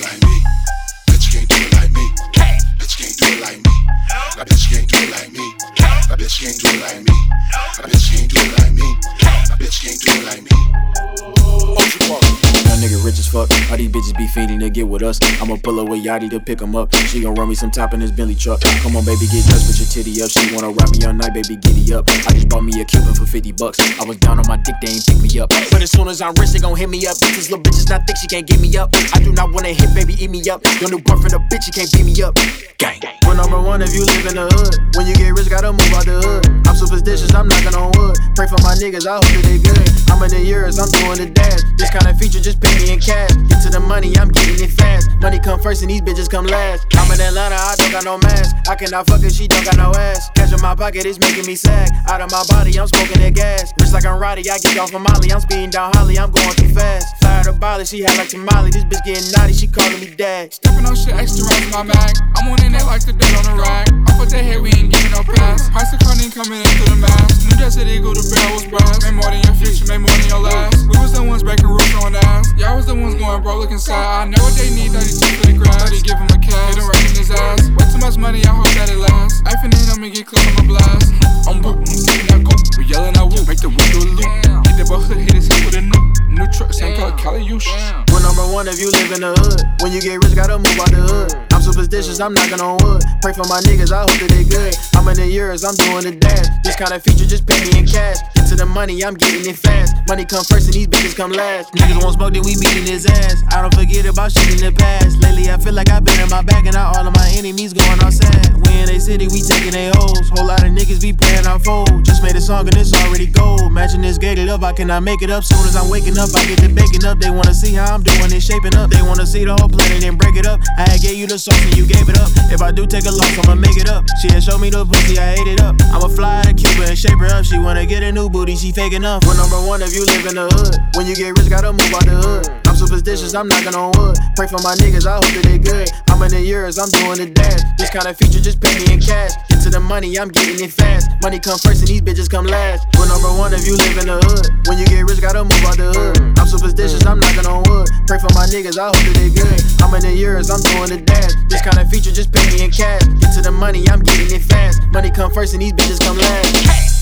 like me. Bitch, you can't do it like me. Bitch, you can't do it like me. My bitch can't do it like me. My bitch can't do it like me. My bitch can't do it like me. My bitch can't do it like me. Young nigga rich as fuck. All these bitches be fiending to get with us. I'ma pull up with Yachty to pick 'em up. She gon' run me some top in this Bentley truck. Come on, baby, get dressed, put your titty up. She wanna ride me all night, baby, giddy up. I just bought me a Cuban for $50. I was down on my dick, they ain't pick me up. But as soon as I'm rich, they gon' hit me up. These little bitches not thick, she can't get me up. I do not wanna hit, baby, eat me up. Your new boyfriend a bitch, she can't beat me up. Gang. We're number one if you live in the hood. When you get rich, gotta move out the hood. I'm superstitious, I'm knocking on wood. Pray for my niggas, I hope that they good. I'm in the years, I'm doing the dash. This kind of feature just pay me in cash. Get to the money, I'm getting it fast. Money come first and these bitches come last. I'm in Atlanta, I don't got no mask. I cannot fuck her, she don't got no ass. Cash in my pocket, it's making me sag. Out of my body, I'm smoking that gas. Rich like I'm Roddy, I get off of Molly. I'm speeding down Holly, I'm going too fast. Fire to Bali, she had like tamale. This bitch getting naughty, she calling me dad. Stepping on shit extra right in my bag. I'm on in there like the dead on the rag. Off with that head, we ain't giving no pass. Price of cunning coming in through the mask. New Jersey Eagle, the barrel was brass. Made more than your future, made more than your last. We was the ones breaking rules on ass. Y'all was the ones going broke looking sad. I know what they need, 32 for the grass. 30 give him a cash, hit him right in his ass. Way too much money, I hope that it lasts. I finna hit him and get close on my blast. I'm whoop, I'm sitting that go. We yelling out whoop, make the whoop do a loop. Hit the bus, hit his hip with a new truck, same color, Caliush. We're number one if you live in the hood. When you get rich, gotta move out the hood. I'm superstitious, I'm knocking on wood. Pray for my niggas, I hope that they good. I'm in the years, I'm doing the dash. This kind of feature just pay me in cash. Get to the money, I'm getting it fast. Money come first and these bitches come last. Niggas won't smoke, then we beating his ass. I don't forget about shit in the past. Lately I feel like I've been in my bag and now all of my enemies going outside. We in they city, we taking they hoes. Whole lot of niggas be playing our fold. Just made a song and it's already gold. Matching this gated up, I cannot make it up. Soon as I'm waking up, I get to baking up. They wanna see how I'm doing it, shaping up. They wanna see the whole planet and break it up. I had gave you the sauce and you gave it up. If I do take a loss, I'ma make it up. She had showed me the pussy, I ate it up. I'ma fly to Cuba and shape her up. She wanna get a new booty, she fake enough. We're number one if you live in the hood. When you get rich, gotta move out the hood. I'm superstitious, I'm knocking on wood. Pray for my niggas, I hope that they good. I'm in the years, I'm doing the dash. This kind of feature just pay me in cash. Get to the money, I'm getting it fast. Money come first and these bitches come last. We're number one if you live in the hood. When you get rich, gotta move out the hood. I'm superstitious, I'm knocking on wood. Pray for my niggas, I hope that they good. I'm in the years, I'm doing the dash. This kind of feature just pay me in cash. Get to the money, I'm getting it fast. Money come first and these bitches come last.